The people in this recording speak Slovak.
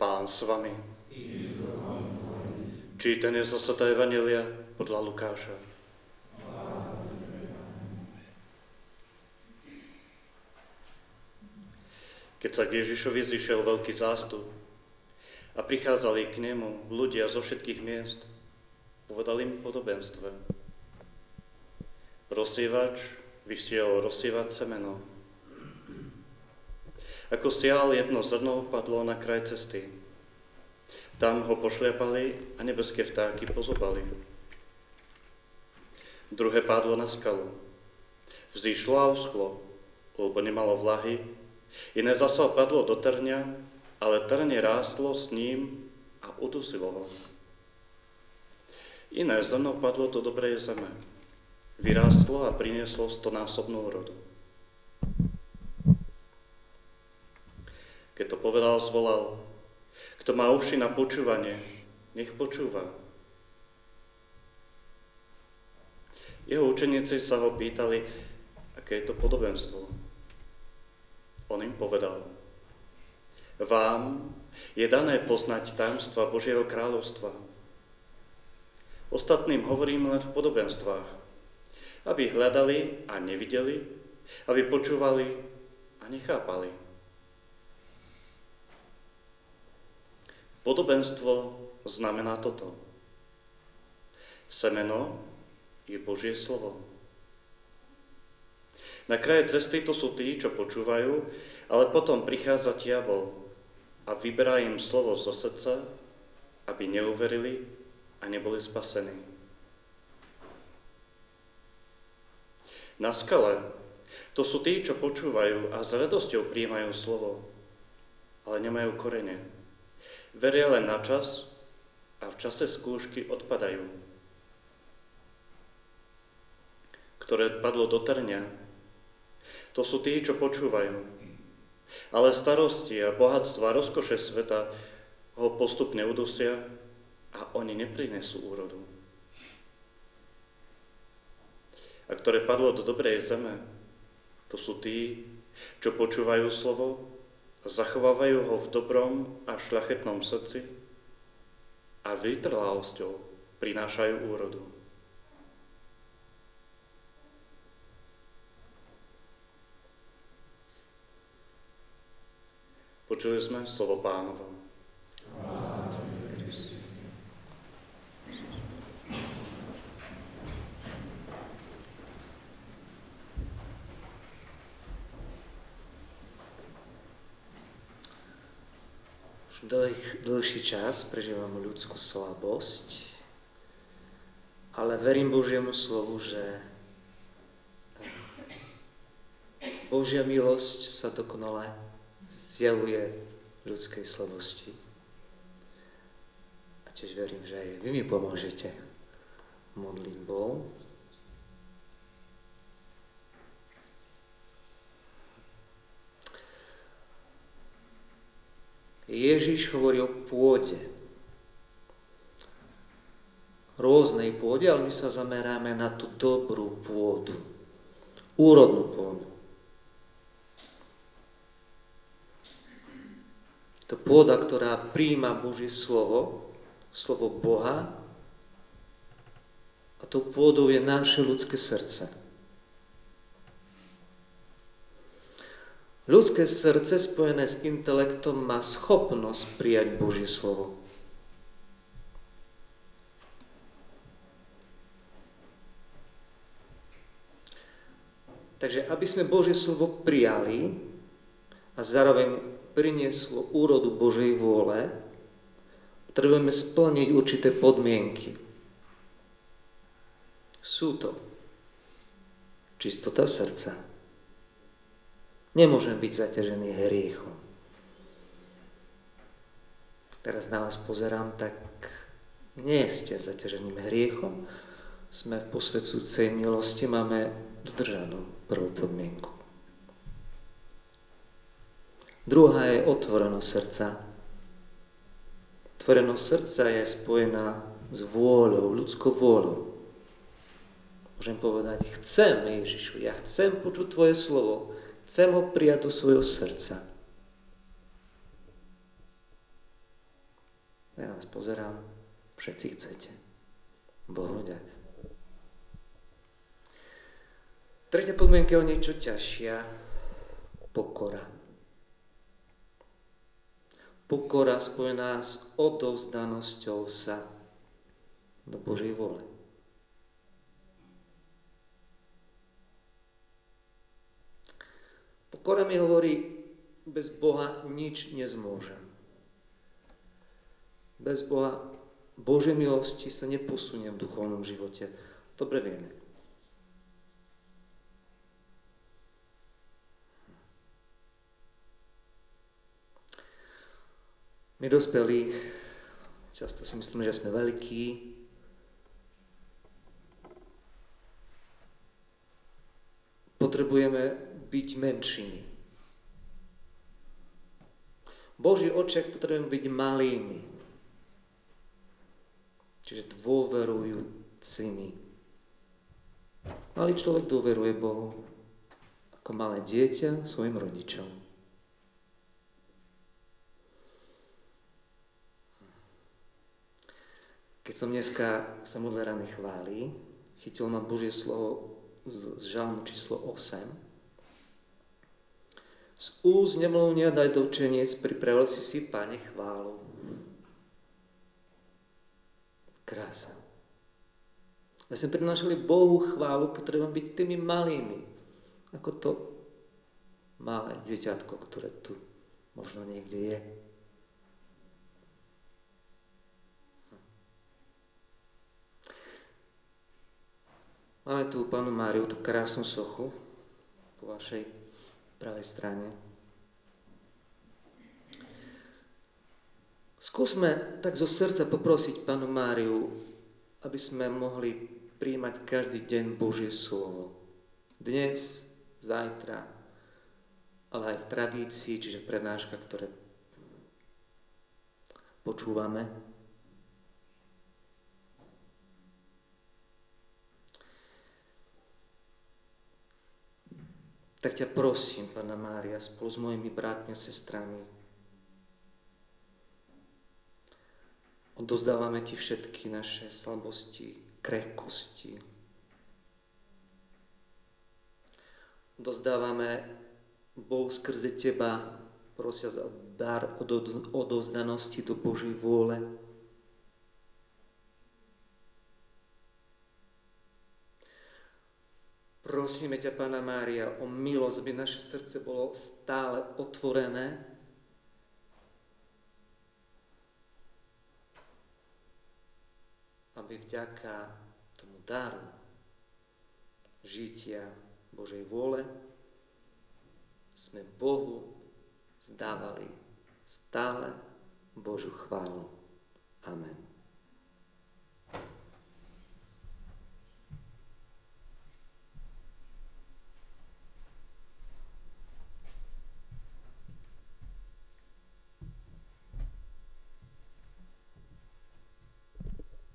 Pán s vami. Čítanie zo svätého Evanjelia podľa Lukáša. Keď sa k Ježišovi zišiel veľký zástup a prichádzali k nemu ľudia zo všetkých miest, povedali mu podobenstve. Rozsievač vysiel rozsievať semeno. Ako sial jedno zrno, padlo na kraj cesty. Tam ho pošliapali a nebeské vtáky pozobali. Druhé padlo na skalu. Vzýšlo a uschlo, lebo nemalo vlahy. Iné zasa padlo do trňa, ale trnie rástlo s ním a udusilo ho. Iné zrno padlo do dobrej zeme. Vyrástlo a prinieslo 100-násobnú úrodu. Keď to povedal, zvolal: Kto má uši na počúvanie, nech počúva. Jeho učeníci sa ho pýtali, aké je to podobenstvo. On im povedal: Vám je dané poznať tajomstva Božieho kráľovstva. Ostatným hovorím len v podobenstvách, aby hľadali a nevideli, aby počúvali a nechápali. Podobenstvo znamená toto. Semeno je Božie slovo. Na kraje cesty to sú tí, čo počúvajú, ale potom prichádza diabol a vyberá im slovo zo srdca, aby neuverili a neboli spasení. Na skale to sú tí, čo počúvajú a s radosťou prijímajú slovo, ale nemajú korene. Veria len na čas a v čase skúšky odpadajú. Ktoré padlo do trňa, to sú tí, čo počúvajú, ale starosti a bohatstva a rozkoše sveta ho postupne udusia a oni neprinesú úrodu. A ktoré padlo do dobrej zeme, to sú tí, čo počúvajú slovo, zachovávajú ho v dobrom a šľachetnom srdci a vytrvalosťou prinášajú úrodu. Počuli sme slovo Pánovo. Dlhší čas prežívam ľudskú slabosť, ale verím Božiemu slovu, že Božia milosť sa dokonale zjavuje v ľudskej slabosti. A tiež verím, že aj vy mi pomôžete modlitbou. Ježiš hovorí o pôde. Rôznej pôde, ale my sa zameráme na tú dobrú pôdu. Úrodnú pôdu. To pôda, ktorá prijíma Božie slovo, slovo Boha, a tou pôdou je naše ľudské srdce. Ľudské srdce spojené s intelektom má schopnosť prijať Božie slovo. Takže aby sme Božie slovo prijali a zároveň prinieslo úrodu Božej vôle, potrebujeme splniť určité podmienky. Sú to čistota srdca. Nemôžem byť zaťažený hriechom. Teraz na vás pozerám, tak nie ste zaťaženým hriechom. Sme v posvedzujúcej milosti, máme dodržanú prvú podmienku. Druhá je otvorenosť srdca. Otvorenosť srdca je spojená s vôľou, ľudskou vôľou. Môžem povedať: chcem, Ježišu, ja chcem počuť tvoje slovo. Chcem ho prijať do svojho srdca. Ja na vás pozerám, všetci chcete. Bohu ďak. Tretia podmienka je o niečo ťažšia. Pokora. Pokora spojená s odovzdanosťou sa do Božej vôle. Pokora mi hovorí, bez Boha nič nezmôžem. Bez Boha, Božej milosti sa neposuniem v duchovnom živote. Dobre vieme. My dospelí, často si myslíme, že sme veľkí. Potrebujeme byť menšími. Boží očiach potrebujeme byť malými. Čiže dôverujúcimi. Malý človek dôveruje Bohu ako malé dieťa svojim rodičom. Keď som dneska sa modlil rány chváli, chytil ma Božie slovo z žalmu číslo 8. Z úst nemluvňa daj dočeniec, pripravil si, Pane, chválu. Krása. My sme prinášali Bohu chválu, potrebujeme byť tými malými, ako to malé dieťatko, ktoré tu možno niekde je. Máme tu Pannu Máriu, tú krásnu sochu po vašej pravej strane. Skúsme tak zo srdca poprosiť Pannu Máriu, aby sme mohli prijímať každý deň Božie slovo. Dnes, zajtra, ale aj v tradícii, čiže v prednáškach, ktoré počúvame. Tak ťa prosím, Panna Mária, spolu s mojimi bratmi a sestrami, odozdávame ti všetky naše slabosti, krehkosti. Odozdávame Bohu skrze teba, prosia za dar odovzdanosti do Božej vôle. Prosíme ťa, Panna Mária, o milosť, aby naše srdce bolo stále otvorené, aby vďaka tomu daru žitia Božej vôle sme Bohu zdávali stále Božiu chválu. Amen.